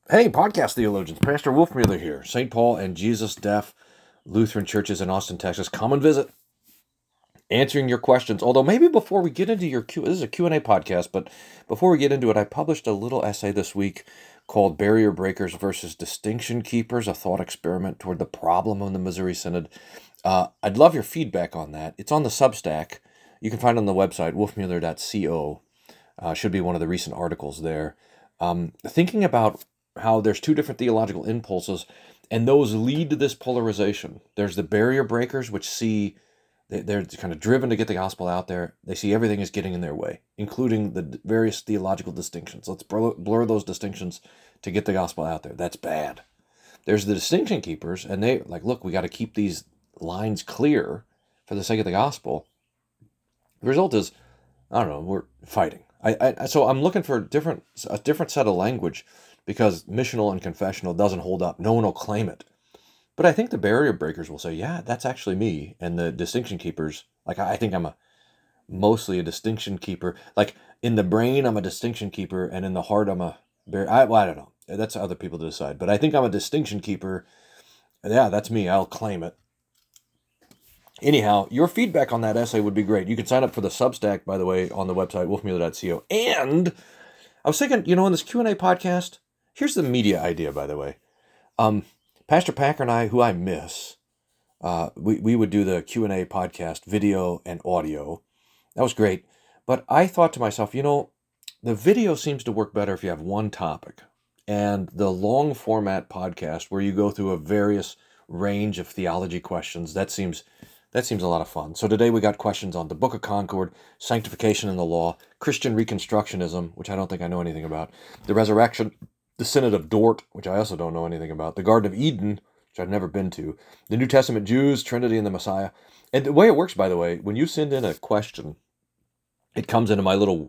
Hey, podcast theologians, Pastor Wolfmueller here. St. Paul and Jesus Deaf Lutheran Churches in Austin, Texas. Come and visit, answering your questions. Although maybe before we get into this is a Q&A podcast, but before we get into it, I published a little essay this week called Barrier Breakers versus Distinction Keepers, a thought experiment toward the problem of the Missouri Synod. I'd love your feedback on that. It's on the Substack. You can find it on the website, wolfmueller.co. Should be one of the recent articles there. Thinking about how there's two different theological impulses, and those lead to this polarization. There's the barrier breakers, which see they're kind of driven to get the gospel out there. They see everything is getting in their way, including the various theological distinctions. Let's blur those distinctions to get the gospel out there. That's bad. There's the distinction keepers, and they like, look, we got to keep these lines clear for the sake of the gospel. The result is, I don't know, we're fighting. So I'm looking for a different set of language, because missional and confessional doesn't hold up. No one will claim it. But I think the barrier breakers will say, yeah, that's actually me. And the distinction keepers, like, I think I'm mostly a distinction keeper. Like, in the brain, I'm a distinction keeper, and in the heart, I'm a I don't know. That's other people to decide. But I think I'm a distinction keeper. Yeah, that's me. I'll claim it. Anyhow, your feedback on that essay would be great. You can sign up for the Substack, by the way, on the website, wolfmueller.co. And I was thinking, in this Q&A podcast, here's the media idea, by the way. Pastor Packer and I, who I miss, we would do the Q&A podcast, video and audio. That was great. But I thought to myself, the video seems to work better if you have one topic. And the long format podcast where you go through a various range of theology questions, that seems a lot of fun. So today we got questions on the Book of Concord, sanctification in the law, Christian Reconstructionism, which I don't think I know anything about, the resurrection, the Synod of Dort, which I also don't know anything about, the Garden of Eden, which I've never been to, the New Testament Jews, Trinity and the Messiah. And the way it works, by the way, when you send in a question, it comes into my little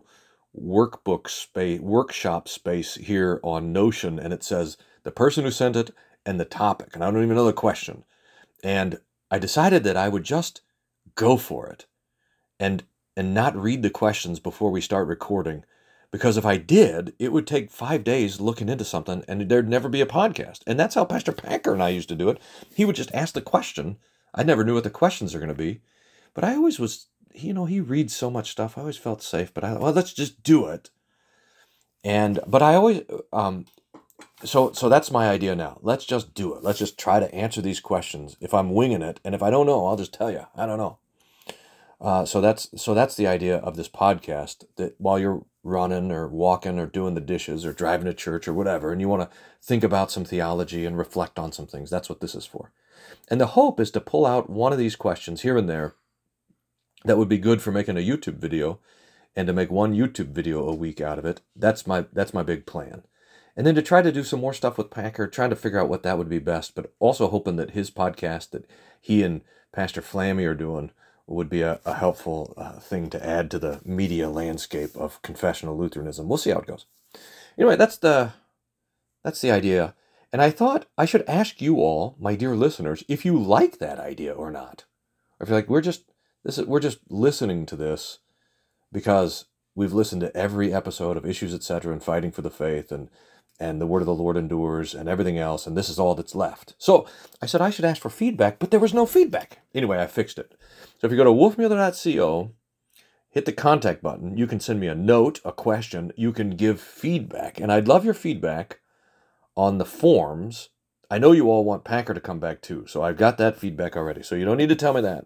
workshop space here on Notion, and it says the person who sent it and the topic, and I don't even know the question. And I decided that I would just go for it and not read the questions before we start recording, because if I did, it would take 5 days looking into something and there'd never be a podcast. And that's how Pastor Packer and I used to do it. He would just ask the question. I never knew what the questions are going to be, but I always was, he reads so much stuff. I always felt safe, but let's just do it. But I always, so that's my idea now. Let's just do it. Let's just try to answer these questions. If I'm winging it, and if I don't know, I'll just tell you. I don't know. So that's the idea of this podcast, that while you're running or walking or doing the dishes or driving to church or whatever, and you want to think about some theology and reflect on some things, that's what this is for. And the hope is to pull out one of these questions here and there that would be good for making a YouTube video, and to make one YouTube video a week out of it. That's my big plan. And then to try to do some more stuff with Packer, trying to figure out what that would be best, but also hoping that his podcast that he and Pastor Flammy are doing would be a helpful thing to add to the media landscape of confessional Lutheranism. We'll see how it goes. Anyway, that's the idea. And I thought I should ask you all, my dear listeners, if you like that idea or not. Or if you're like, we're just listening to this because we've listened to every episode of Issues, Etc. and Fighting for the Faith and the Word of the Lord endures and everything else, and this is all that's left. So I said I should ask for feedback, but there was no feedback. Anyway, I fixed it. So if you go to wolfmueller.co, hit the contact button, you can send me a note, a question, you can give feedback. And I'd love your feedback on the forms. I know you all want Packer to come back too, so I've got that feedback already, so you don't need to tell me that.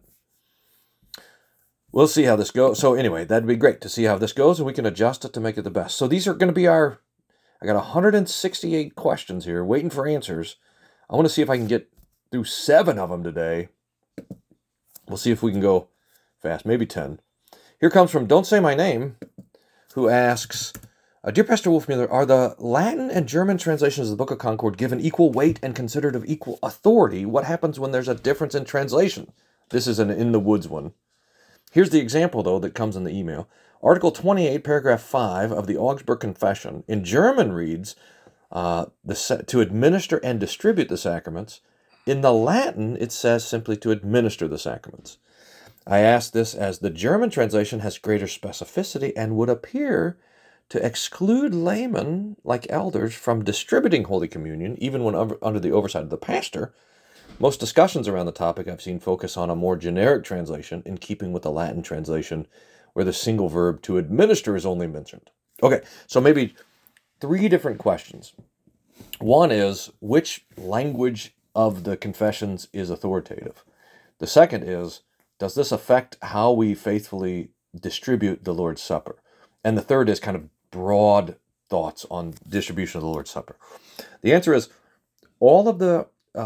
We'll see how this goes. So anyway, that'd be great to see how this goes, and we can adjust it to make it the best. So these are going to be I got 168 questions here waiting for answers. I want to see if I can get through 7 of them today. We'll see if we can go fast, maybe 10. Here comes from Don't Say My Name, who asks, Dear Pastor Wolfmueller, are the Latin and German translations of the Book of Concord given equal weight and considered of equal authority? What happens when there's a difference in translation? This is an In the Woods one. Here's the example, though, that comes in the email. Article 28, paragraph 5 of the Augsburg Confession in German reads, to administer and distribute the sacraments. In the Latin, it says simply to administer the sacraments. I ask this as the German translation has greater specificity and would appear to exclude laymen, like elders, from distributing Holy Communion, even when under the oversight of the pastor. Most discussions around the topic I've seen focus on a more generic translation in keeping with the Latin translation, where the single verb to administer is only mentioned. Okay, so maybe 3 different questions. One is, which language of the confessions is authoritative? The second is, does this affect how we faithfully distribute the Lord's Supper? And the third is kind of broad thoughts on distribution of the Lord's Supper. The answer is, all of the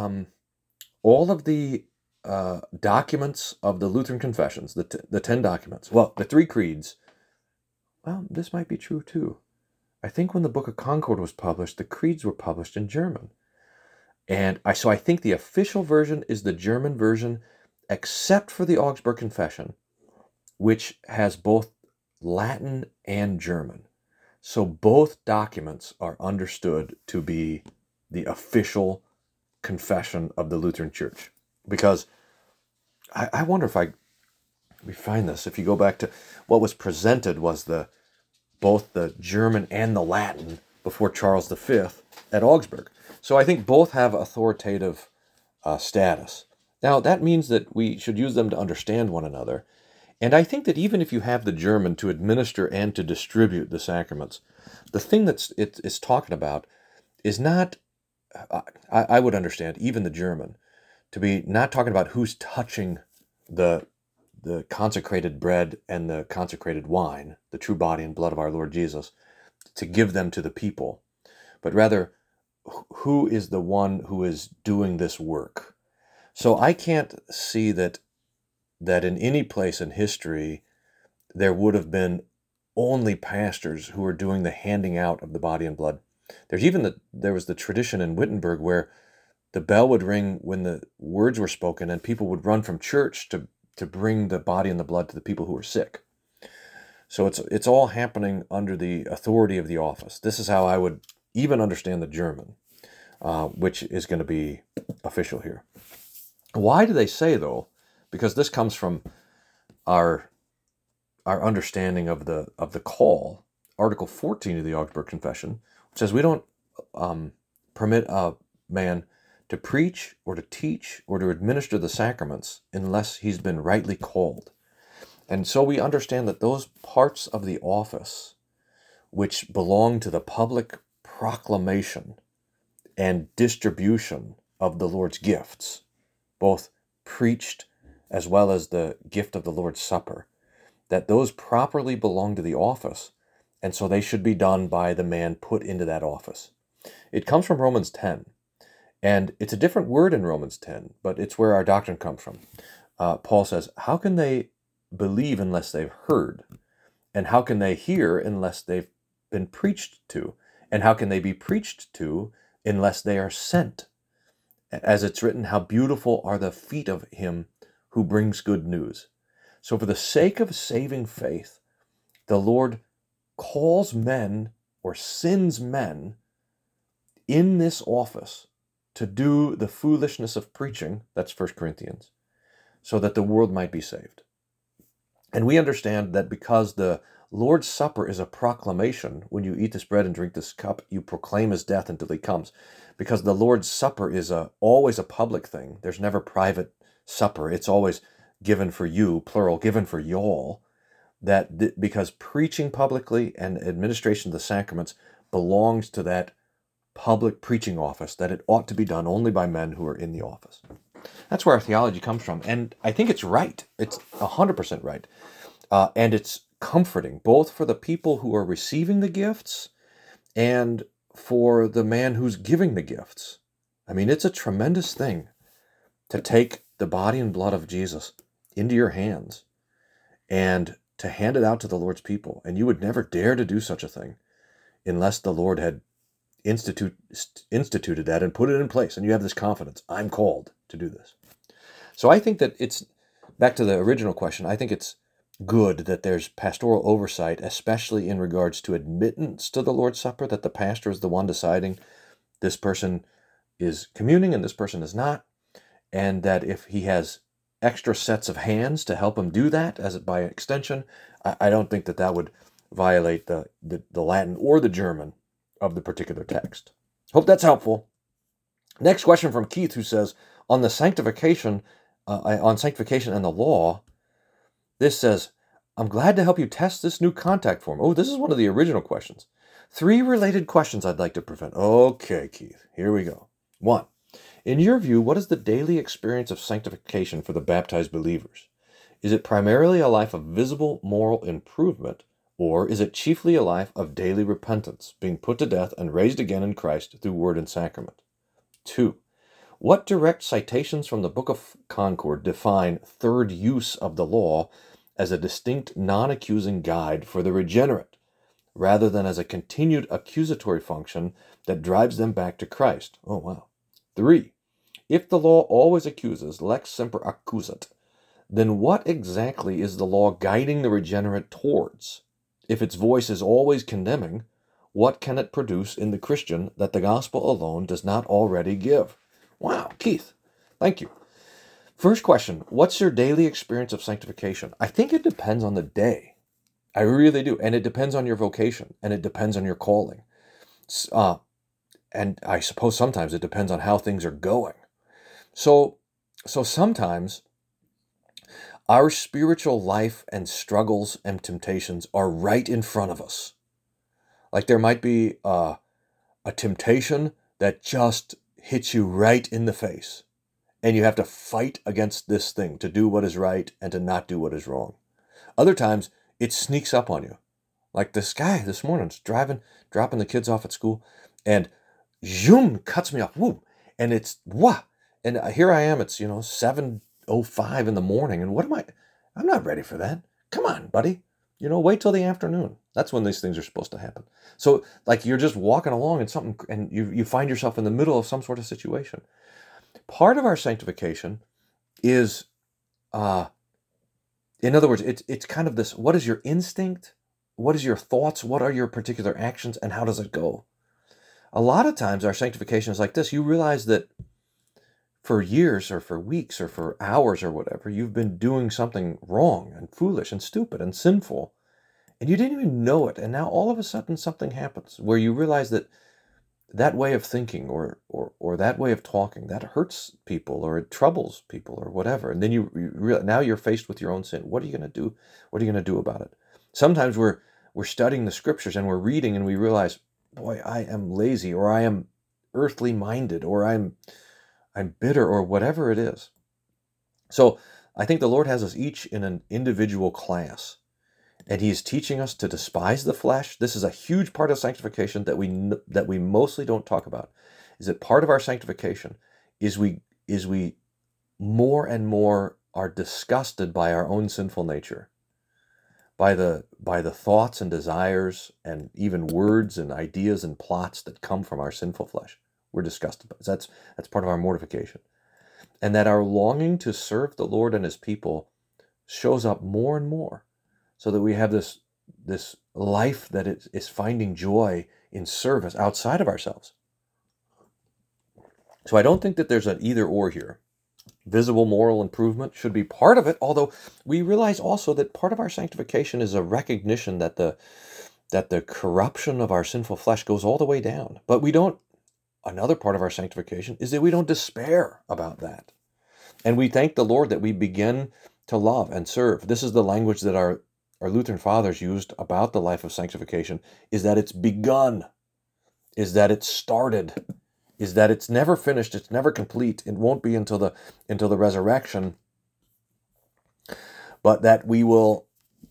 documents of the Lutheran confessions, the 10 documents, well, the 3 creeds, well, this might be true too. I think when the Book of Concord was published, the creeds were published in German. And so I think the official version is the German version, except for the Augsburg Confession, which has both Latin and German. So both documents are understood to be the official confession of the Lutheran Church. Because I wonder if we find this. If you go back to what was presented was both the German and the Latin before Charles V at Augsburg. So I think both have authoritative status. Now, that means that we should use them to understand one another. And I think that even if you have the German to administer and to distribute the sacraments, the thing that it's talking about is not, I would understand, even the German, to be not talking about who's touching the consecrated bread and the consecrated wine, the true body and blood of our Lord Jesus, to give them to the people, but rather who is the one who is doing this work. So I can't see that in any place in history there would have been only pastors who were doing the handing out of the body and blood. There was the tradition in Wittenberg where the bell would ring when the words were spoken, and people would run from church to bring the body and the blood to the people who were sick. So it's all happening under the authority of the office. This is how I would even understand the German, which is going to be official here. Why do they say, though? Because this comes from our understanding of the call, Article 14 of the Augsburg Confession, which says we don't permit a man to preach or to teach or to administer the sacraments unless he's been rightly called. And so we understand that those parts of the office which belong to the public proclamation and distribution of the Lord's gifts, both preached as well as the gift of the Lord's Supper, that those properly belong to the office, and so they should be done by the man put into that office. It comes from Romans 10. And it's a different word in Romans 10, but it's where our doctrine comes from. Paul says, how can they believe unless they've heard? And how can they hear unless they've been preached to? And how can they be preached to unless they are sent? As it's written, how beautiful are the feet of him who brings good news. So for the sake of saving faith, the Lord calls men or sends men in this office to do the foolishness of preaching, that's 1 Corinthians, so that the world might be saved. And we understand that because the Lord's Supper is a proclamation, when you eat this bread and drink this cup, you proclaim his death until he comes. Because the Lord's Supper is always a public thing. There's never private supper. It's always given for you, plural, given for y'all. Because preaching publicly and administration of the sacraments belongs to that public preaching office, that it ought to be done only by men who are in the office. That's where our theology comes from. And I think it's right. It's 100% right. And it's comforting, both for the people who are receiving the gifts and for the man who's giving the gifts. I mean, it's a tremendous thing to take the body and blood of Jesus into your hands and to hand it out to the Lord's people. And you would never dare to do such a thing unless the Lord had instituted that and put it in place. And you have this confidence, I'm called to do this. So I think that it's, back to the original question, I think it's good that there's pastoral oversight, especially in regards to admittance to the Lord's Supper, that the pastor is the one deciding this person is communing and this person is not, and that if he has extra sets of hands to help him do that, as by extension, I don't think that would violate the Latin or the German of the particular text. Hope that's helpful. Next question from Keith, who says, on sanctification and the law, this says, I'm glad to help you test this new contact form. Oh, this is one of the original questions. 3 related questions I'd like to present. Okay, Keith, here we go. 1. In your view, what is the daily experience of sanctification for the baptized believers? Is it primarily a life of visible moral improvement, or is it chiefly a life of daily repentance, being put to death and raised again in Christ through word and sacrament? 2. What direct citations from the Book of Concord define third use of the law as a distinct non-accusing guide for the regenerate, rather than as a continued accusatory function that drives them back to Christ? Oh, wow. 3. If the law always accuses, lex semper accusat, then what exactly is the law guiding the regenerate towards? If its voice is always condemning, what can it produce in the Christian that the gospel alone does not already give? Wow, Keith, thank you. First question, what's your daily experience of sanctification? I think it depends on the day. I really do. And it depends on your vocation, and it depends on your calling. And I suppose sometimes it depends on how things are going. So sometimes our spiritual life and struggles and temptations are right in front of us. Like there might be a temptation that just hits you right in the face. And you have to fight against this thing to do what is right and to not do what is wrong. Other times, it sneaks up on you. Like this guy this morning is dropping the kids off at school, and zoom, cuts me off. Whoom. And it's, wah. And here I am, it's, 7:05 in the morning, and I'm not ready for that. Come on, buddy. Wait till the afternoon. That's when these things are supposed to happen. So, like, you're just walking along and you find yourself in the middle of some sort of situation. Part of our sanctification is, in other words, it's kind of this, what is your instinct? What is your thoughts? What are your particular actions? And how does it go? A lot of times our sanctification is like this. You realize that for years or for weeks or for hours or whatever, you've been doing something wrong and foolish and stupid and sinful, and you didn't even know it. And now all of a sudden something happens where you realize that way of thinking or that way of talking, that hurts people or it troubles people or whatever. And then now you're faced with your own sin. What are you going to do? What are you going to do about it? Sometimes we're studying the scriptures and we're reading and we realize, boy, I am lazy, or I am earthly minded, or I'm bitter, or whatever it is. So I think the Lord has us each in an individual class. And He's teaching us to despise the flesh. This is a huge part of sanctification that we mostly don't talk about. Is that part of our sanctification is we more and more are disgusted by our own sinful nature, by the thoughts and desires and even words and ideas and plots that come from our sinful flesh. We're disgusted by it. That's part of our mortification, and that our longing to serve the Lord and His people shows up more and more. So that we have this life that is finding joy in service outside of ourselves. So I don't think that there's an either or here. Visible moral improvement should be part of it, although we realize also that part of our sanctification is a recognition that the corruption of our sinful flesh goes all the way down. But another part of our sanctification is that we don't despair about that. And we thank the Lord that we begin to love and serve. This is the language that our Lutheran fathers used about the life of sanctification, is that it's begun, is that it's started, is that it's never finished, it's never complete, it won't be until the resurrection, but that we will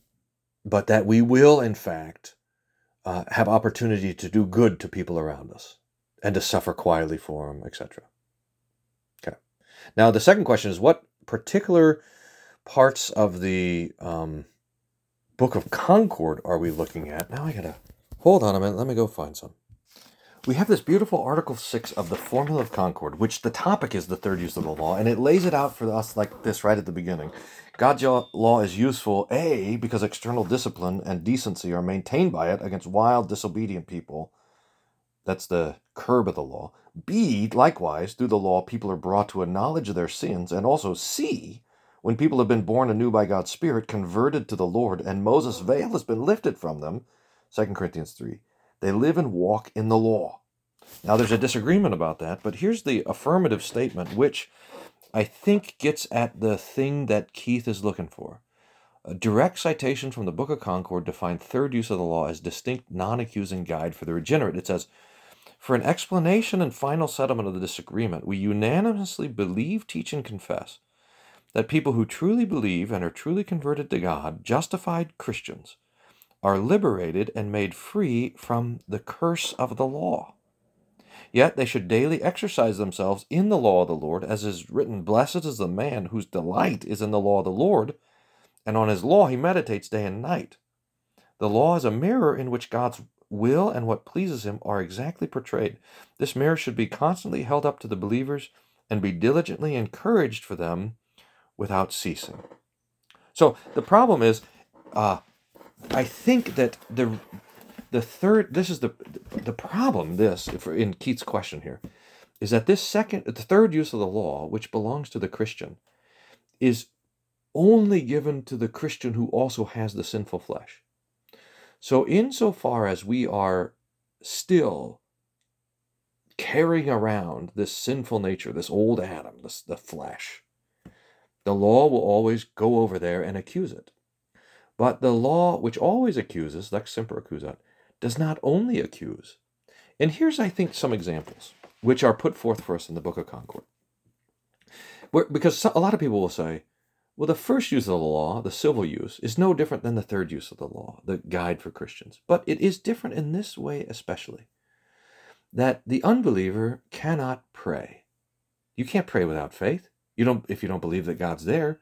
in fact have opportunity to do good to people around us and to suffer quietly for them, etc. Okay. Now the second question is, what particular parts of the Book of Concord are we looking at? Now I gotta hold on a minute. Let me go find some. We have this beautiful Article 6 of the Formula of Concord, which the topic is the third use of the law, and it lays it out for us like this right at the beginning. God's law is useful, A, because external discipline and decency are maintained by it against wild, disobedient people. That's the curb of the law. B, likewise, through the law, people are brought to a knowledge of their sins, and also C, when people have been born anew by God's Spirit, converted to the Lord, and Moses' veil has been lifted from them, 2 Corinthians 3, they live and walk in the law. Now, there's a disagreement about that, but here's the affirmative statement, which I think gets at the thing that Keith is looking for. A direct citation from the Book of Concord defined third use of the law as distinct, non-accusing guide for the regenerate. It says, for an explanation and final settlement of the disagreement, we unanimously believe, teach, and confess that people who truly believe and are truly converted to God, justified Christians, are liberated and made free from the curse of the law. Yet they should daily exercise themselves in the law of the Lord, as is written, blessed is the man whose delight is in the law of the Lord, and on his law he meditates day and night. The law is a mirror in which God's will and what pleases him are exactly portrayed. This mirror should be constantly held up to the believers and be diligently encouraged for them without ceasing. So the problem is, I think that the problem, in Keith's question here, is that the third use of the law, which belongs to the Christian, is only given to the Christian who also has the sinful flesh. So insofar as we are still carrying around this sinful nature, this old Adam, the flesh, the law will always go over there and accuse it. But the law, which always accuses, lex semper accusat, does not only accuse. And here's, I think, some examples which are put forth for us in the Book of Concord. Because a lot of people will say, well, the first use of the law, the civil use, is no different than the third use of the law, the guide for Christians. But it is different in this way especially, that the unbeliever cannot pray. You can't pray without faith. If you don't believe that God's there,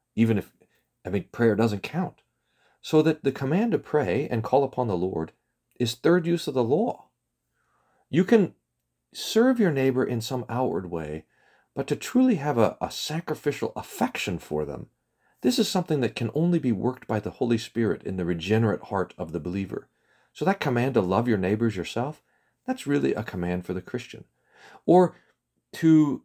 prayer doesn't count. So that the command to pray and call upon the Lord is third use of the law. You can serve your neighbor in some outward way, but to truly have a sacrificial affection for them, this is something that can only be worked by the Holy Spirit in the regenerate heart of the believer. So that command to love your neighbors yourself, that's really a command for the Christian. Or to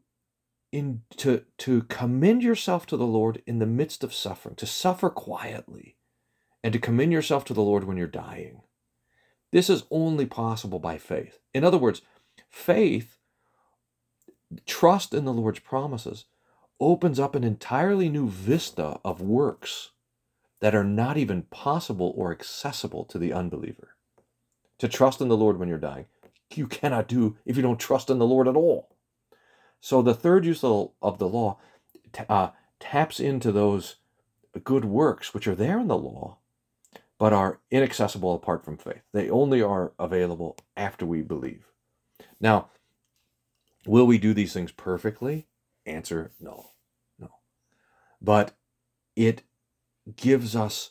commend yourself to the Lord in the midst of suffering, to suffer quietly, and to commend yourself to the Lord when you're dying. This is only possible by faith. In other words, faith, trust in the Lord's promises, opens up an entirely new vista of works that are not even possible or accessible to the unbeliever. To trust in the Lord when you're dying, you cannot do if you don't trust in the Lord at all. So the third use of the law taps into those good works which are there in the law, but are inaccessible apart from faith. They only are available after we believe. Now, will we do these things perfectly? Answer, no. But it gives us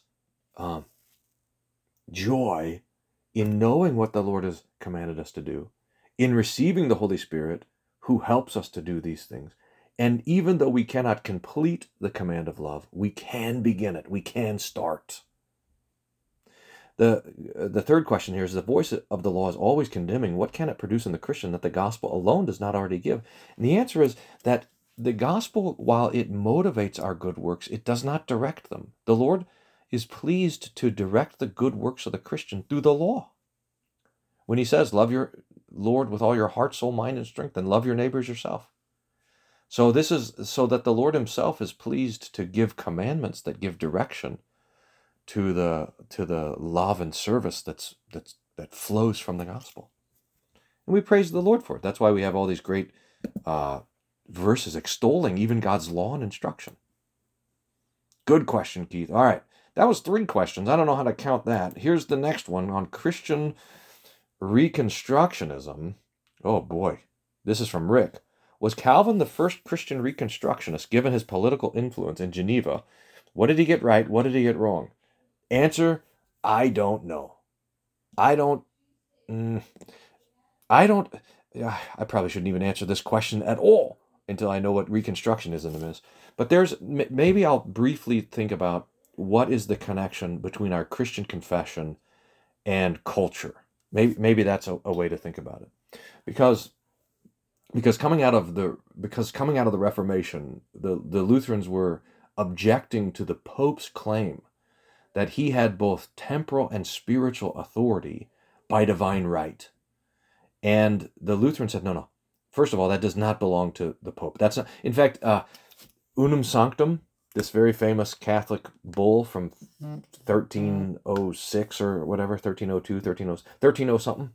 joy in knowing what the Lord has commanded us to do, in receiving the Holy Spirit who helps us to do these things. And even though we cannot complete the command of love, we can begin it. We can start. The third question here is, the voice of the law is always condemning. What can it produce in the Christian that the gospel alone does not already give? And the answer is that the gospel, while it motivates our good works, it does not direct them. The Lord is pleased to direct the good works of the Christian through the law. When he says, love your Lord with all your heart, soul, mind, and strength, and love your neighbors yourself. So this is so that the Lord himself is pleased to give commandments that give direction to the love and service that flows from the gospel. And we praise the Lord for it. That's why we have all these great verses extolling even God's law and instruction. Good question, Keith. All right, that was 3 questions. I don't know how to count that. Here's the next one on Christian Reconstructionism. Oh boy, this is from Rick. Was Calvin the first Christian Reconstructionist given his political influence in Geneva? What did he get right? What did he get wrong? Answer, I don't know. I probably shouldn't even answer this question at all until I know what Reconstructionism is. But maybe I'll briefly think about what is the connection between our Christian confession and culture. Maybe that's a way to think about it. Because coming out of the Reformation, the Lutherans were objecting to the Pope's claim that he had both temporal and spiritual authority by divine right. And the Lutheran said, no. First of all, that does not belong to the Pope. That's not, in fact, Unum Sanctum, this very famous Catholic bull from 1306 or whatever, 1302, 1300 something.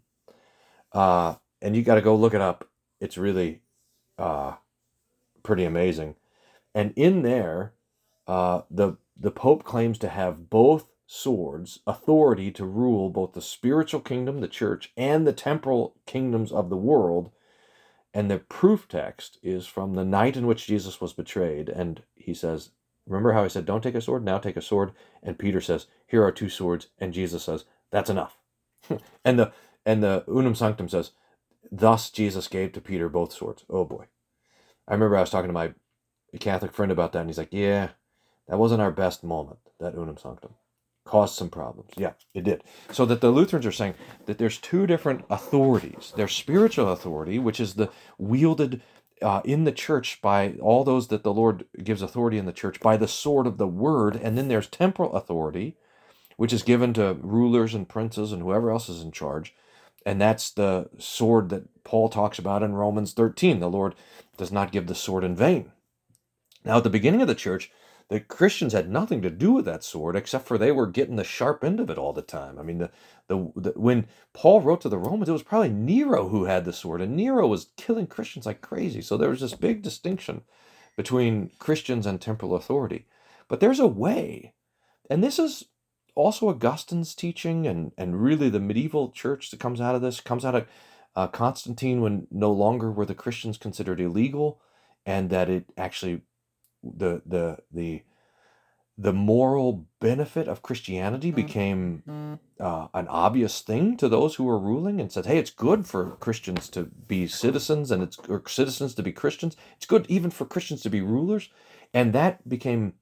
And you got to go look it up. It's really pretty amazing. And in there, the Pope claims to have both swords, authority to rule both the spiritual kingdom, the church, and the temporal kingdoms of the world. And the proof text is from the night in which Jesus was betrayed. And he says, remember how I said, don't take a sword, now take a sword? And Peter says, here are two swords. And Jesus says, that's enough. and the Unum Sanctum says, thus Jesus gave to Peter both swords. Oh boy. I remember I was talking to my Catholic friend about that, and he's like, yeah, that wasn't our best moment, that Unum Sanctum. Caused some problems. Yeah, it did. So that the Lutherans are saying that there's two different authorities. There's spiritual authority, which is the wielded in the church by all those that the Lord gives authority in the church by the sword of the word. And then there's temporal authority, which is given to rulers and princes and whoever else is in charge. And that's the sword that Paul talks about in Romans 13. The Lord does not give the sword in vain. Now, at the beginning of the church, the Christians had nothing to do with that sword except for they were getting the sharp end of it all the time. I mean, when Paul wrote to the Romans, it was probably Nero who had the sword, and Nero was killing Christians like crazy. So there was this big distinction between Christians and temporal authority. But there's a way, and this is also Augustine's teaching, and really the medieval church that comes out of this, comes out of Constantine, when no longer were the Christians considered illegal, and that it actually the moral benefit of Christianity became an obvious thing to those who were ruling, and said, hey, it's good for Christians to be citizens, and or citizens to be Christians. It's good even for Christians to be rulers. And that became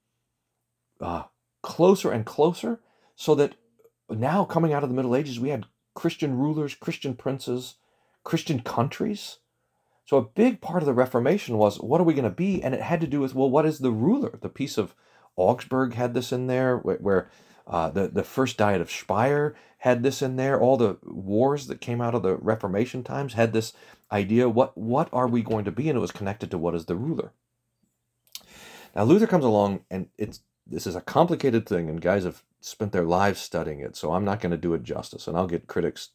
closer and closer, so that now, coming out of the Middle Ages, we had Christian rulers, Christian princes, Christian countries. So a big part of the Reformation was, what are we going to be? And it had to do with, well, what is the ruler? The Peace of Augsburg had this in there, where the First Diet of Speyer had this in there. All the wars that came out of the Reformation times had this idea, what are we going to be? And it was connected to what is the ruler. Now, Luther comes along, and this is a complicated thing, and guys have spent their lives studying it, so I'm not going to do it justice, and I'll get critics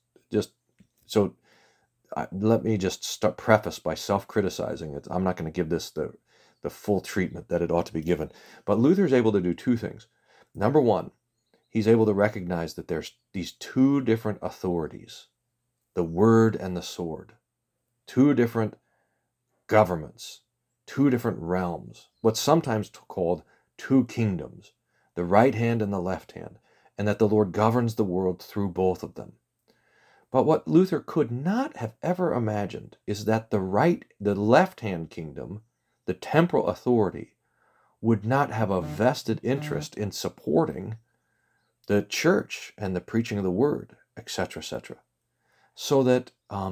let me just preface by self-criticizing it. I'm not going to give this the full treatment that it ought to be given. But Luther's able to do two things. Number one, he's able to recognize that there's these two different authorities, the word and the sword, two different governments, two different realms, what's sometimes called two kingdoms, the right hand and the left hand, and that the Lord governs the world through both of them. But what Luther could not have ever imagined is that the left-hand kingdom, the temporal authority, would not have a vested interest in supporting the church and the preaching of the word, etc., etc. So that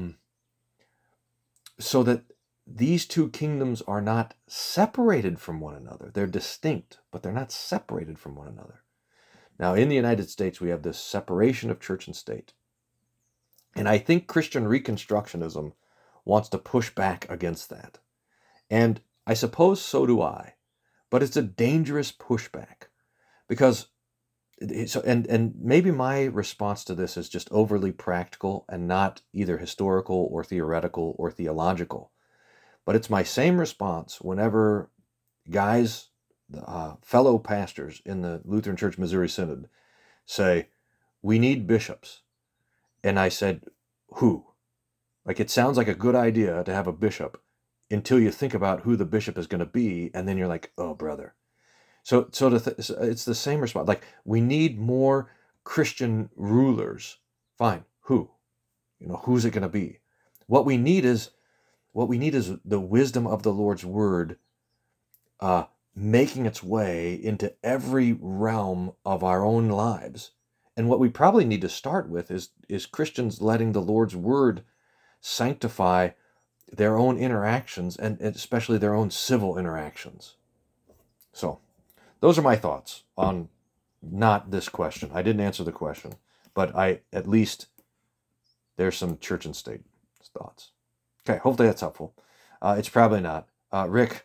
these two kingdoms are not separated from one another. They're distinct, but they're not separated from one another. Now, in the United States, we have this separation of church and state. And I think Christian Reconstructionism wants to push back against that. And I suppose so do I. But it's a dangerous pushback. Because, and maybe my response to this is just overly practical and not either historical or theoretical or theological. But it's my same response whenever guys, fellow pastors in the Lutheran Church Missouri Synod say, we need bishops. And I said, who? Like, it sounds like a good idea to have a bishop until you think about who the bishop is going to be, and then you're like, oh, brother. So it's the same response. Like, we need more Christian rulers. Fine. Who? Who's it going to be? What we need is the wisdom of the Lord's word making its way into every realm of our own lives. And what we probably need to start with is Christians letting the Lord's word sanctify their own interactions, and especially their own civil interactions. So those are my thoughts on not this question. I didn't answer the question, but at least there's some church and state thoughts. Okay, hopefully that's helpful. It's probably not. Rick,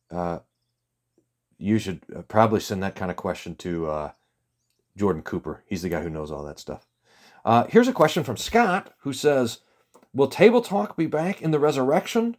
you should probably send that kind of question to Jordan Cooper. He's the guy who knows all that stuff. Here's a question from Scott, who says, will Table Talk be back in the resurrection?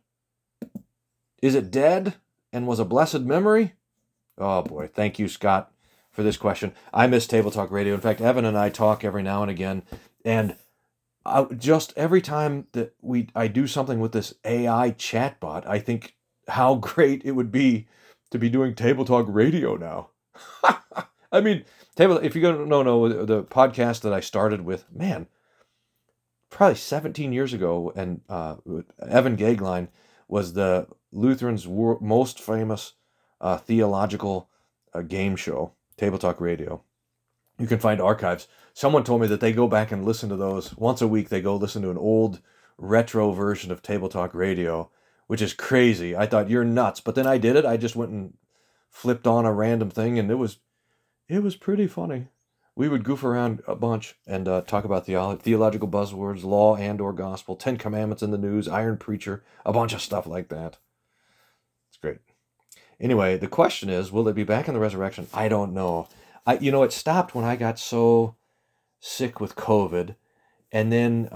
Is it dead and was a blessed memory? Oh boy, thank you, Scott, for this question. I miss Table Talk Radio. In fact, Evan and I talk every now and again, and just every time that I do something with this AI chatbot, I think how great it would be to be doing Table Talk Radio now. I mean, if you don't know the podcast that I started with, man, probably 17 years ago, and Evan Gagline was the Lutherans' most famous theological game show, Table Talk Radio. You can find archives. Someone told me that they go back and listen to those once a week. They go listen to an old retro version of Table Talk Radio, which is crazy. I thought, you're nuts. But then I did it. I just went and flipped on a random thing, and it was pretty funny. We would goof around a bunch and talk about theological buzzwords, law and or gospel, 10 Commandments in the news, Iron Preacher, a bunch of stuff like that. It's great. Anyway, the question is, will it be back in the resurrection? I don't know. It stopped when I got so sick with COVID, and then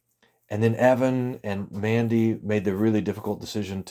Evan and Mandy made the really difficult decision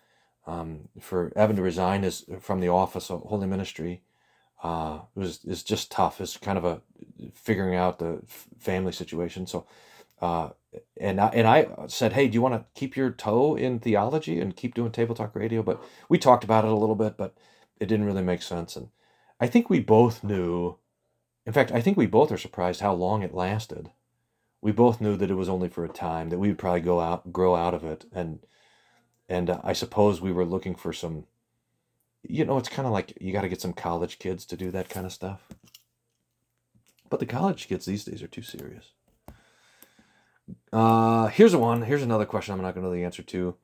for Evan to resign from the office of Holy Ministry. It's just tough. It's kind of a figuring out the family situation. So, and I said, hey, do you want to keep your toe in theology and keep doing Table Talk Radio? But we talked about it a little bit, but it didn't really make sense. And I think we both knew, in fact, I think we both are surprised how long it lasted. We both knew that it was only for a time, that we would probably grow out of it. And I suppose we were looking for some, it's kind of like you got to get some college kids to do that kind of stuff. But the college kids these days are too serious. Here's another question I'm not going to know the answer to.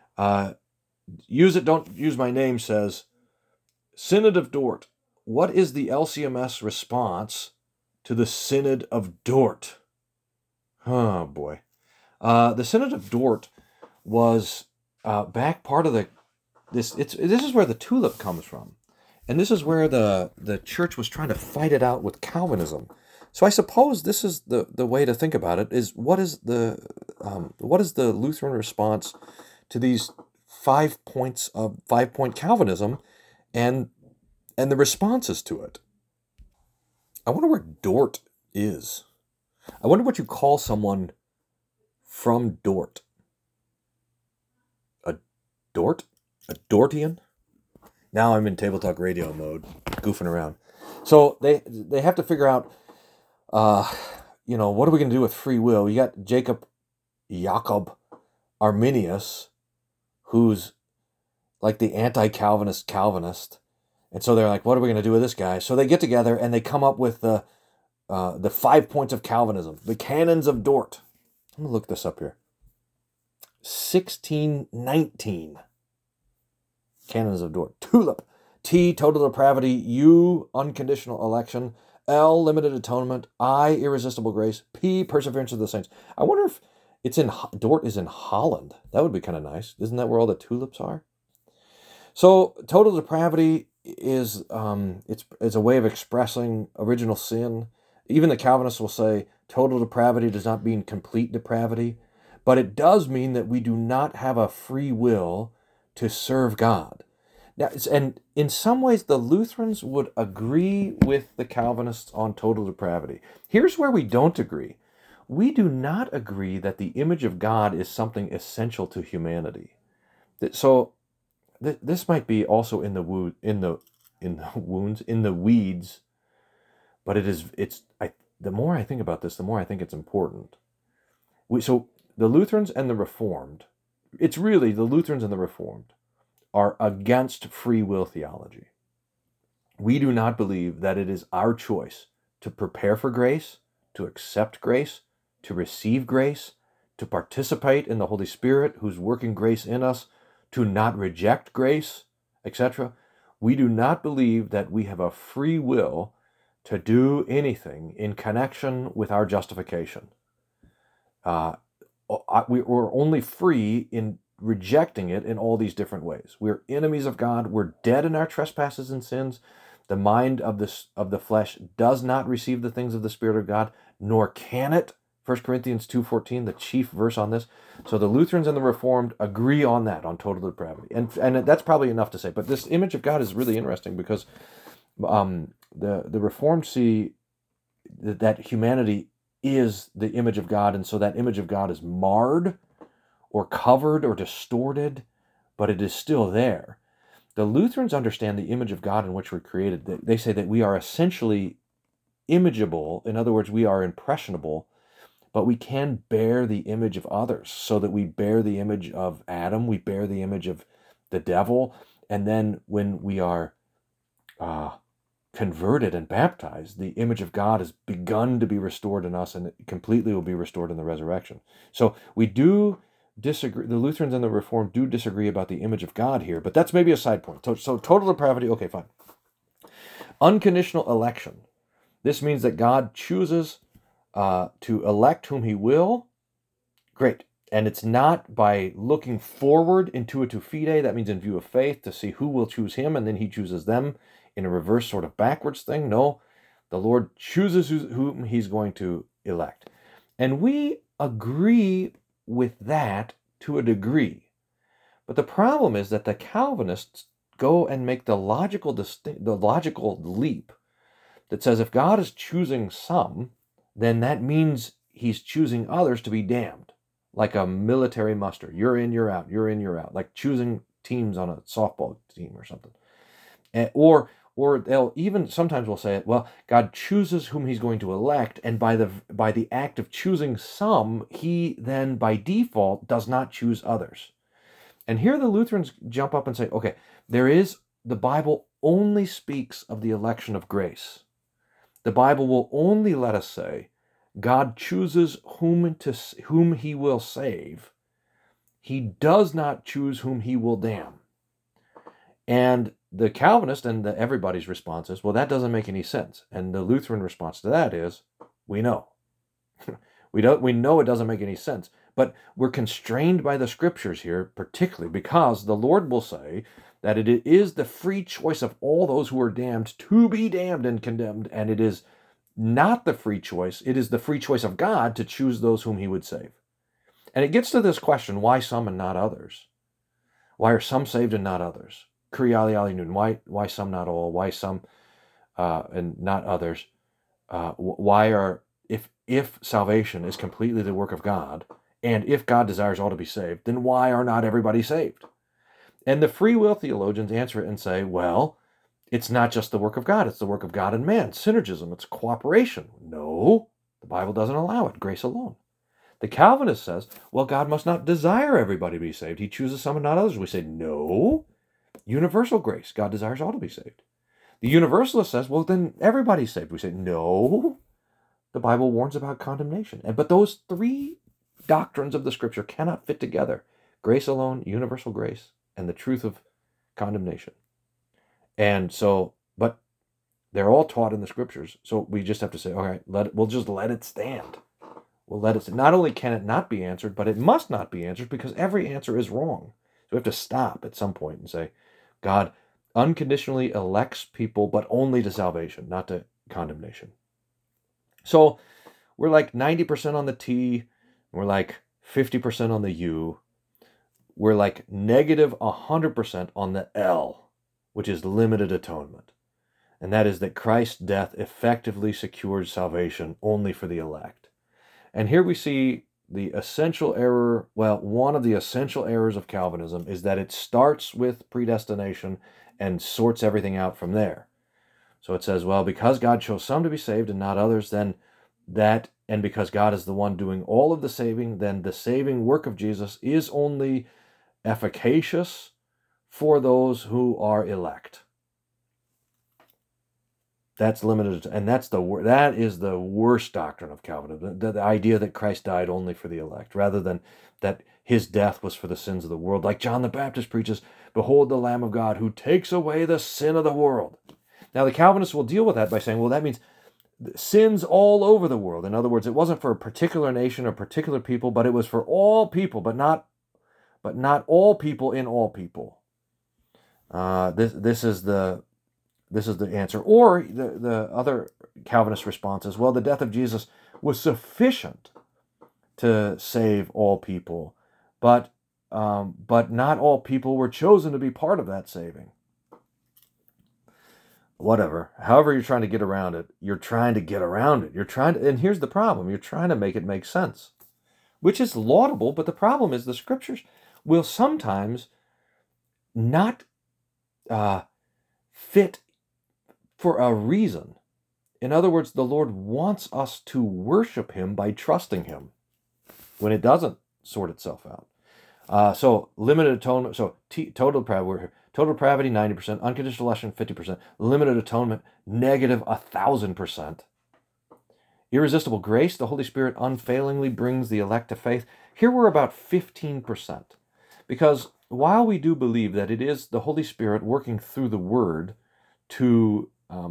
Don't use my name says, Synod of Dort. What is the LCMS response to the Synod of Dort? Oh boy. The Synod of Dort was back part of this is where the tulip comes from. And this is where the church was trying to fight it out with Calvinism. So I suppose this is the way to think about it, is what is the Lutheran response to these 5 points of 5-point Calvinism and the responses to it. I wonder where Dort is. I wonder what you call someone from Dort. A Dort? A Dortian? Now I'm in Table Talk Radio mode, goofing around. So they have to figure out, what are we going to do with free will? You got Jacob Arminius, who's like the anti-Calvinist Calvinist. And so they're like, what are we going to do with this guy? So they get together and they come up with the 5 points of Calvinism, the canons of Dort. I'm going to look this up here. 1619. Canons of Dort. Tulip. T, total depravity. U, unconditional election. L, limited atonement. I, irresistible grace. P, perseverance of the saints. I wonder if Dort is in Holland. That would be kind of nice. Isn't that where all the tulips are? So total depravity is it's a way of expressing original sin. Even the Calvinists will say total depravity does not mean complete depravity, but it does mean that we do not have a free will to serve God. Now, and in some ways, the Lutherans would agree with the Calvinists on total depravity. Here's where we don't agree. We do not agree that the image of God is something essential to humanity. So this might be also in the weeds, but the more I think about this, the more I think it's important. So the Lutherans and the Reformed, it's really the Lutherans and the Reformed are against free will theology. We do not believe that it is our choice to prepare for grace, to accept grace, to receive grace, to participate in the Holy Spirit who's working grace in us, to not reject grace, etc. We do not believe that we have a free will to do anything in connection with our justification. We're only free in rejecting it in all these different ways. We're enemies of God. We're dead in our trespasses and sins. The mind of the flesh does not receive the things of the Spirit of God, nor can it. 1 Corinthians 2:14, the chief verse on this. So the Lutherans and the Reformed agree on that, on total depravity. And that's probably enough to say. But this image of God is really interesting because the Reformed see that humanity is the image of God, and so that image of God is marred or covered or distorted, but it is still there. The Lutherans understand the image of God in which we're created. They say that we are essentially imageable. In other words, we are impressionable, but we can bear the image of others, so that we bear the image of Adam, we bear the image of the devil, and then when we are converted and baptized, the image of God has begun to be restored in us, and it completely will be restored in the resurrection. So we do disagree. The Lutherans and the Reformed do disagree about the image of God here, but that's maybe a side point. So total depravity, okay, fine. Unconditional election. This means that God chooses to elect whom he will. Great. And it's not by looking forward, intuitu fide, that means in view of faith, to see who will choose him, and then he chooses them in a reverse sort of backwards thing. No, the Lord chooses whom he's going to elect. And we agree with that to a degree. But the problem is that the Calvinists go and make the logical leap that says if God is choosing some, then that means he's choosing others to be damned, like a military muster. You're in, you're out, you're in, you're out, like choosing teams on a softball team or something. Or they'll even sometimes will say, well, God chooses whom he's going to elect, and by the act of choosing some, he then by default does not choose others. And here the Lutherans jump up and say, okay, the Bible only speaks of the election of grace. The Bible will only let us say God chooses whom he will save. He does not choose whom he will damn. And the Calvinist and everybody's response is, well, that doesn't make any sense. And the Lutheran response to that is, we know. We know it doesn't make any sense. But we're constrained by the scriptures here, particularly because the Lord will say that it is the free choice of all those who are damned to be damned and condemned, and it is not the free choice. It is the free choice of God to choose those whom he would save. And it gets to this question, why some and not others? Why are some saved and not others? Kriali Ali Nun, why some, not all? Why some and not others? If salvation is completely the work of God, and if God desires all to be saved, then why are not everybody saved? And the free will theologians answer it and say, well, it's not just the work of God, it's the work of God and man. Synergism, it's cooperation. No, the Bible doesn't allow it, grace alone. The Calvinist says, well, God must not desire everybody to be saved. He chooses some and not others. We say, no, universal grace. God desires all to be saved. The Universalist says, well, then everybody's saved. We say, no, the Bible warns about condemnation. But those three doctrines of the Scripture cannot fit together. Grace alone, universal grace, and the truth of condemnation. And so, but they're all taught in the Scriptures. So we just have to say, all right, we'll just let it stand. We'll let it stand. Not only can it not be answered, but it must not be answered because every answer is wrong. So we have to stop at some point and say, God unconditionally elects people, but only to salvation, not to condemnation. So we're like 90% on the T, we're like 50% on the U, we're like negative 100% on the L, which is limited atonement. And that is that Christ's death effectively secures salvation only for the elect. And here we see the essential error, one of the essential errors of Calvinism is that it starts with predestination and sorts everything out from there. So it says, well, because God chose some to be saved and not others, then and because God is the one doing all of the saving, then the saving work of Jesus is only efficacious for those who are elect. That's limited, and that is the worst doctrine of Calvinism. The idea that Christ died only for the elect, rather than that his death was for the sins of the world. Like John the Baptist preaches, "Behold the Lamb of God who takes away the sin of the world." Now the Calvinists will deal with that by saying, well, that means sins all over the world. In other words, it wasn't for a particular nation or particular people, but it was for all people, but not all people in all people. This is the answer. Or the other Calvinist response is, well, the death of Jesus was sufficient to save all people, but not all people were chosen to be part of that saving. Whatever. However you're trying to get around it, you're trying to get around it. And here's the problem. You're trying to make it make sense, which is laudable, but the problem is the scriptures will sometimes not fit for a reason. In other words, the Lord wants us to worship him by trusting him when it doesn't sort itself out. So limited atonement, total depravity 90%, unconditional election 50%, limited atonement negative 1,000%. Irresistible grace, the Holy Spirit unfailingly brings the elect to faith. Here we're about 15%. Because while we do believe that it is the Holy Spirit working through the Word to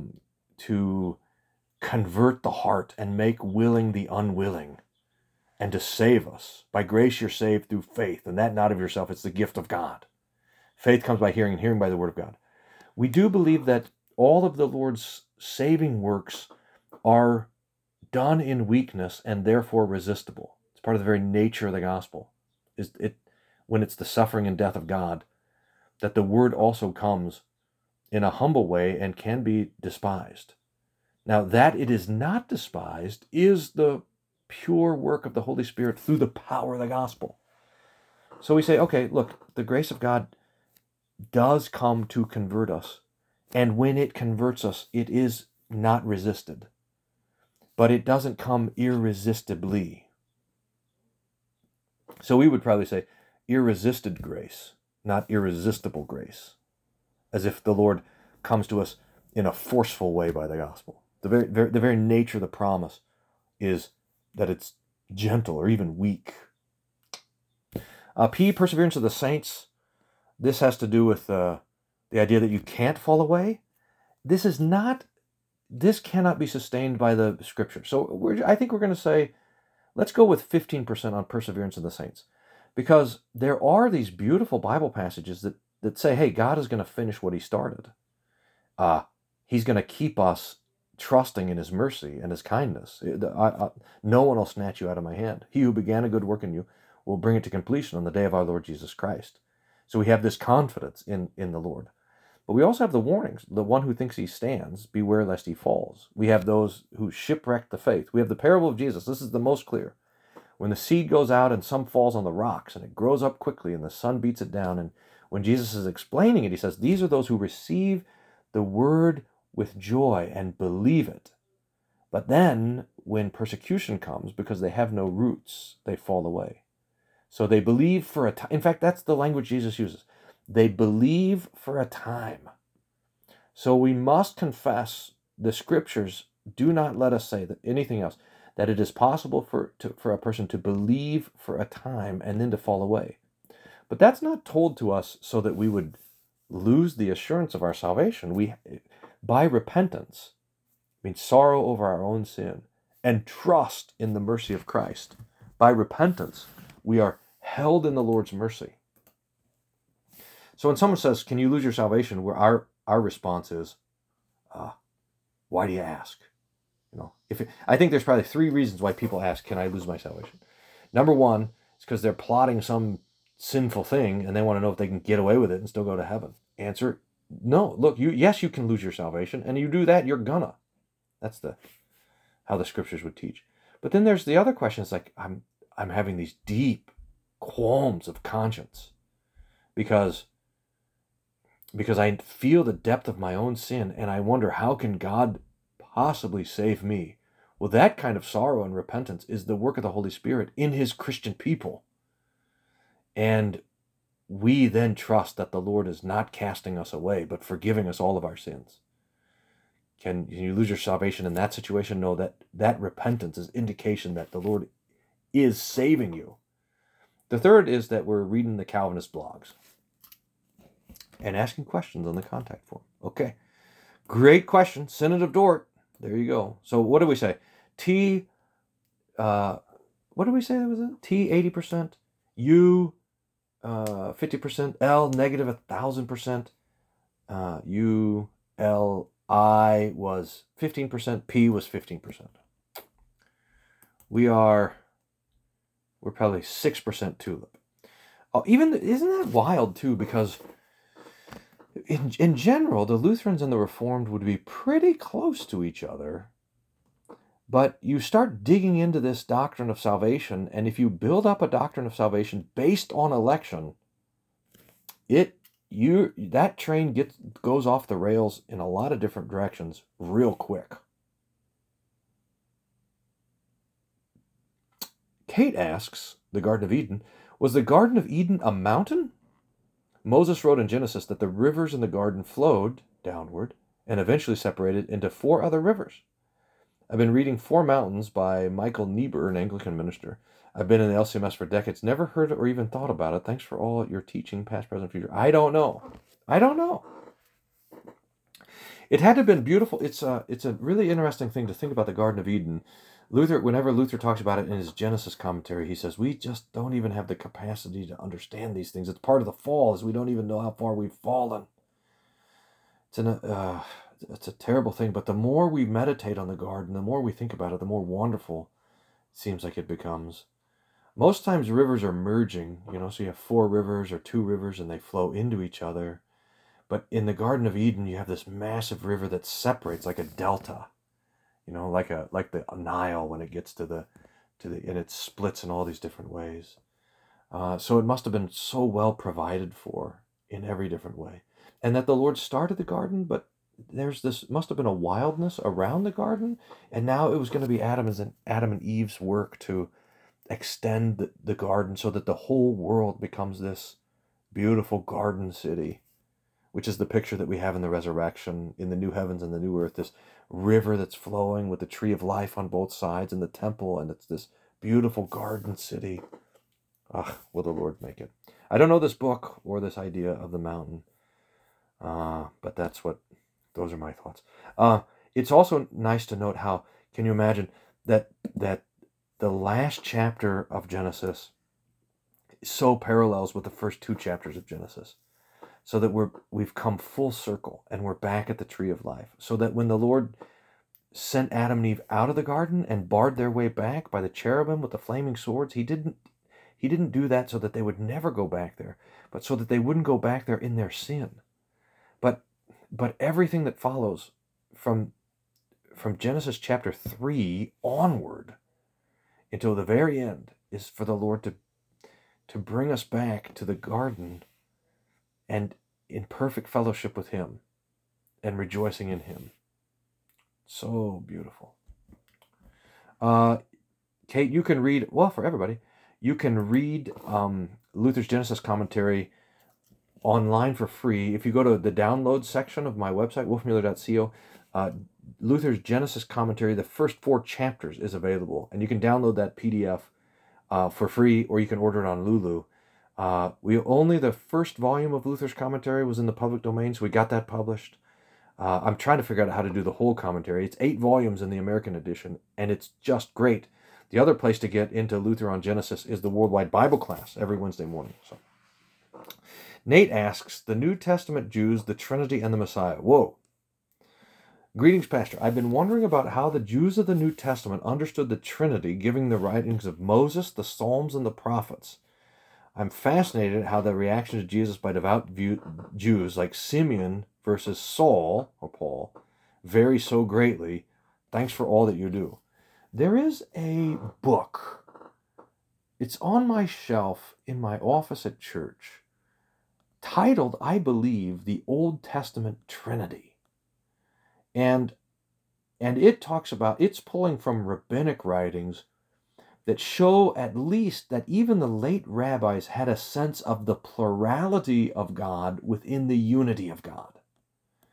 convert the heart and make willing the unwilling, and to save us. By grace you're saved through faith, and that not of yourself, it's the gift of God. Faith comes by hearing, and hearing by the word of God. We do believe that all of the Lord's saving works are done in weakness and therefore resistible. It's part of the very nature of the gospel. When it's the suffering and death of God, that the word also comes in a humble way and can be despised. Now, that it is not despised is the pure work of the Holy Spirit through the power of the gospel. So we say, okay, look, the grace of God does come to convert us. And when it converts us, it is not resisted. But it doesn't come irresistibly. So we would probably say irresisted grace, not irresistible grace. As if the Lord comes to us in a forceful way by the gospel. The very nature of the promise is that it's gentle or even weak. P, perseverance of the saints. This has to do with the idea that you can't fall away. This cannot be sustained by the scripture. So I think we're going to say, let's go with 15% on perseverance of the saints. Because there are these beautiful Bible passages that say, hey, God is going to finish what he started. He's going to keep us trusting in his mercy and his kindness. No one will snatch you out of my hand. He who began a good work in you will bring it to completion on the day of our Lord Jesus Christ. So we have this confidence in the Lord. But we also have the warnings. The one who thinks he stands, beware lest he falls. We have those who shipwreck the faith. We have the parable of Jesus. This is the most clear. When the seed goes out and some falls on the rocks and it grows up quickly and the sun beats it down. And when Jesus is explaining it, he says, these are those who receive the word with joy and believe it. But then when persecution comes, because they have no roots, they fall away. So they believe for a time. In fact, that's the language Jesus uses. They believe for a time. So we must confess the scriptures do not let us say that anything else, that it is possible for a person to believe for a time and then to fall away. But that's not told to us so that we would lose the assurance of our salvation. By repentance, means sorrow over our own sin and trust in the mercy of Christ. By repentance, we are held in the Lord's mercy. So when someone says, can you lose your salvation? Where our response is, why do you ask? I think there's probably 3 reasons why people ask, can I lose my salvation? Number 1 is because they're plotting some sinful thing and they want to know if they can get away with it and still go to heaven. Answer, no. Look, yes, you can lose your salvation, and you do that, you're gonna. That's how the scriptures would teach. But then there's the other questions, like I'm having these deep qualms of conscience because I feel the depth of my own sin, and I wonder, how can God possibly save me? Well, that kind of sorrow and repentance is the work of the Holy Spirit in his Christian people. And we then trust that the Lord is not casting us away, but forgiving us all of our sins. Can you lose your salvation in that situation? No, that repentance is indication that the Lord is saving you. The third is that we're reading the Calvinist blogs and asking questions on the contact form. Okay, great question. Synod of Dort. There you go. So what do we say? T, what did we say that was it? T 80%, U 50%, L negative 1,000%, U, L, I was 15%, P was 15%. We're probably 6% tulip. Oh, isn't that wild too? Because in general, the Lutherans and the Reformed would be pretty close to each other. But you start digging into this doctrine of salvation, and if you build up a doctrine of salvation based on election, that train goes off the rails in a lot of different directions real quick. Kate asks, the Garden of Eden, was the Garden of Eden a mountain? Moses wrote in Genesis that the rivers in the garden flowed downward and eventually separated into 4 other rivers. I've been reading Four Mountains by Michael Niebuhr, an Anglican minister. I've been in the LCMS for decades, never heard or even thought about it. Thanks for all your teaching, past, present, future. I don't know. It had to have been beautiful. It's a really interesting thing to think about the Garden of Eden. Whenever Luther talks about it in his Genesis commentary, he says, we just don't even have the capacity to understand these things. It's part of the fall, is we don't even know how far we've fallen. It's a terrible thing, but the more we meditate on the garden, the more we think about it, the more wonderful it seems like it becomes. Most times rivers are merging, so you have 4 rivers or 2 rivers and they flow into each other. But in the Garden of Eden, you have this massive river that separates like a delta, like the Nile when it gets and it splits in all these different ways. So it must have been so well provided for in every different way. And that the Lord started the garden, but must have been a wildness around the garden, and now it was going to be Adam and Eve's work to extend the garden so that the whole world becomes this beautiful garden city, which is the picture that we have in the resurrection, in the new heavens and the new earth, this river that's flowing with the tree of life on both sides and the temple, and it's this beautiful garden city. Will the Lord make it? I don't know this book or this idea of the mountain, but those are my thoughts. It's also nice to note how, can you imagine that the last chapter of Genesis so parallels with the first 2 chapters of Genesis, so that we've come full circle and we're back at the tree of life, so that when the Lord sent Adam and Eve out of the garden and barred their way back by the cherubim with the flaming swords, he didn't do that so that they would never go back there, but so that they wouldn't go back there in their sin. But everything that follows from Genesis chapter 3 onward until the very end is for the Lord to bring us back to the garden and in perfect fellowship with Him and rejoicing in Him. So beautiful. Kate, you can read, for everybody, you can read Luther's Genesis commentary online for free. If you go to the download section of my website, wolfmueller.co, Luther's Genesis commentary, the first 4 chapters is available, and you can download that PDF for free, or you can order it on Lulu. Only the first volume of Luther's commentary was in the public domain, so we got that published. I'm trying to figure out how to do the whole commentary. It's 8 volumes in the American edition, and it's just great. The other place to get into Luther on Genesis is the Worldwide Bible Class every Wednesday morning. So, Nate asks, the New Testament Jews, the Trinity, and the Messiah. Whoa. Greetings, Pastor. I've been wondering about how the Jews of the New Testament understood the Trinity, giving the writings of Moses, the Psalms, and the prophets. I'm fascinated at how the reaction to Jesus by devout Jews like Simeon versus Saul, or Paul, vary so greatly. Thanks for all that you do. There is a book. It's on my shelf in my office at church, titled, I believe, The Old Testament Trinity. And it talks about, it's pulling from rabbinic writings that show at least that even the late rabbis had a sense of the plurality of God within the unity of God.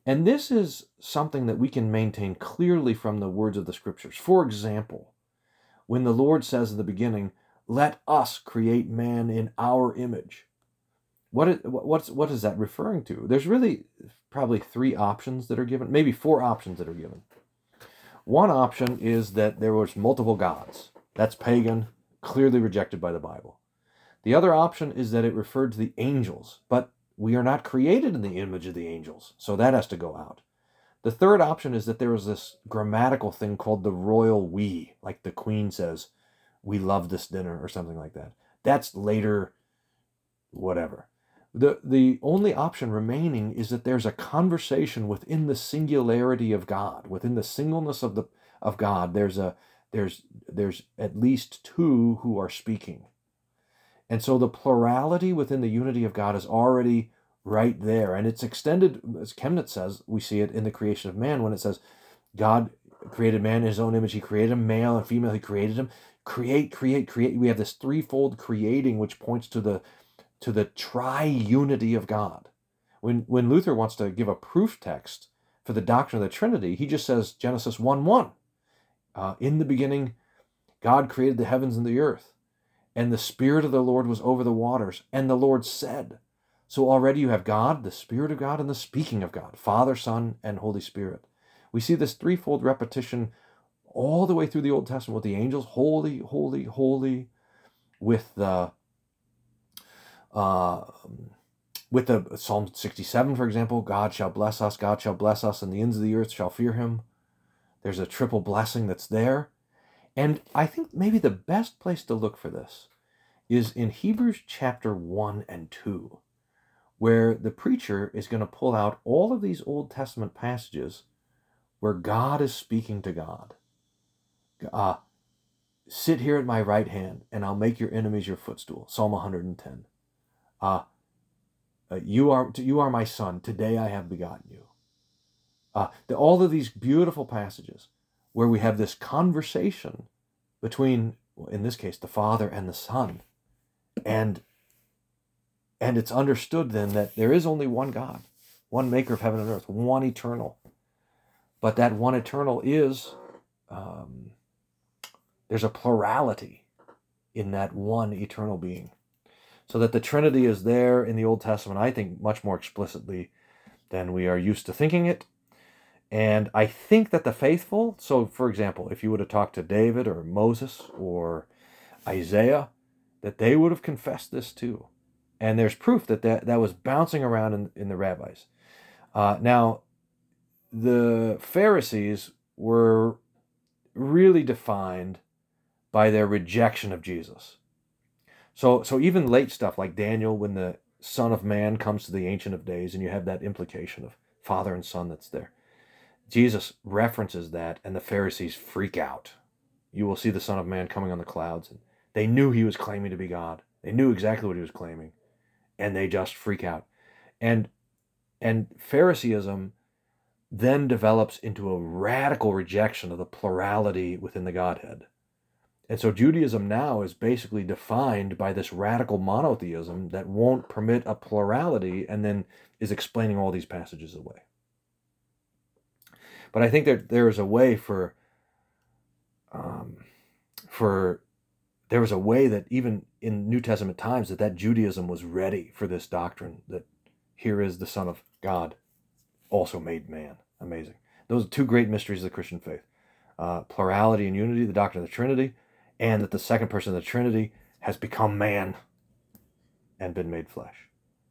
And this is something that we can maintain clearly from the words of the Scriptures. For example, when the Lord says in the beginning, "Let us create man in our image," what is that referring to? There's really probably three options that are given, maybe four options that are given. One option is that there was multiple gods. That's pagan, clearly rejected by the Bible. The other option is that it referred to the angels, but we are not created in the image of the angels, so that has to go out. The third option is that there was this grammatical thing called the royal we, like the Queen says, "We love this dinner," or something like that. That's later, whatever. The only option remaining is that there's a conversation within the singularity of God, within the singleness of God. There's at least two who are speaking. And so the plurality within the unity of God is already right there. And it's extended, as Chemnitz says, we see it in the creation of man when it says, God created man in his own image. He created him male and female. He created him. Create. We have this threefold creating, which points to the tri-unity of God. When Luther wants to give a proof text for the doctrine of the Trinity, he just says Genesis 1:1. In the beginning, God created the heavens and the earth, and the Spirit of the Lord was over the waters, and the Lord said. So already you have God, the Spirit of God, and the speaking of God, Father, Son, and Holy Spirit. We see this threefold repetition all the way through the Old Testament with the angels, holy, holy, holy, with the Psalm 67, for example, God shall bless us, and the ends of the earth shall fear him. There's a triple blessing that's there. And I think maybe the best place to look for this is in Hebrews chapter 1 and 2, where the preacher is going to pull out all of these Old Testament passages where God is speaking to God. Sit here at my right hand, and I'll make your enemies your footstool. Psalm 110. You are my son. Today I have begotten you. All of these beautiful passages where we have this conversation between, in this case, the Father and the Son, and it's understood then that there is only one God, one maker of heaven and earth, one eternal. But that one eternal is, there's a plurality in that one eternal being. So that the Trinity is there in the Old Testament, I think, much more explicitly than we are used to thinking it. And I think that the faithful, so for example, if you would have talked to David or Moses or Isaiah, that they would have confessed this too. And there's proof that was bouncing around in the rabbis. Now, the Pharisees were really defined by their rejection of Jesus. So even late stuff like Daniel, when the Son of Man comes to the Ancient of Days, and you have that implication of Father and Son that's there. Jesus references that, and the Pharisees freak out. You will see the Son of Man coming on the clouds. And they knew he was claiming to be God. They knew exactly what he was claiming, and they just freak out. And Phariseeism then develops into a radical rejection of the plurality within the Godhead. And so Judaism now is basically defined by this radical monotheism that won't permit a plurality, and then is explaining all these passages away. But I think that there is a way there was a way that even in New Testament times that Judaism was ready for this doctrine that here is the Son of God, also made man. Amazing. Those are two great mysteries of the Christian faith. Plurality and unity, the doctrine of the Trinity, and that the second person of the Trinity has become man and been made flesh.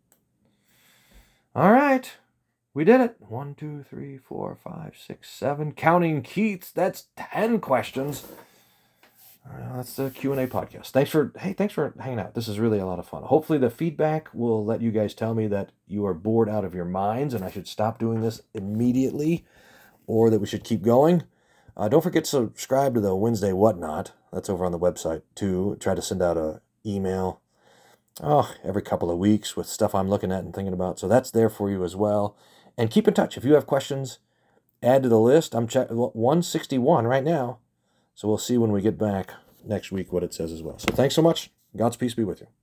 All right. We did it. 1, 2, 3, 4, 5, 6, 7. Counting Keats, that's 10 questions. That's the Q&A podcast. Thanks for hanging out. This is really a lot of fun. Hopefully the feedback will let you guys tell me that you are bored out of your minds and I should stop doing this immediately, or that we should keep going. Don't forget to subscribe to the Wednesday Whatnot. That's over on the website too. Try to send out an email every couple of weeks with stuff I'm looking at and thinking about. So that's there for you as well. And keep in touch. If you have questions, add to the list. I'm 161 right now. So we'll see when we get back next week what it says as well. So thanks so much. God's peace be with you.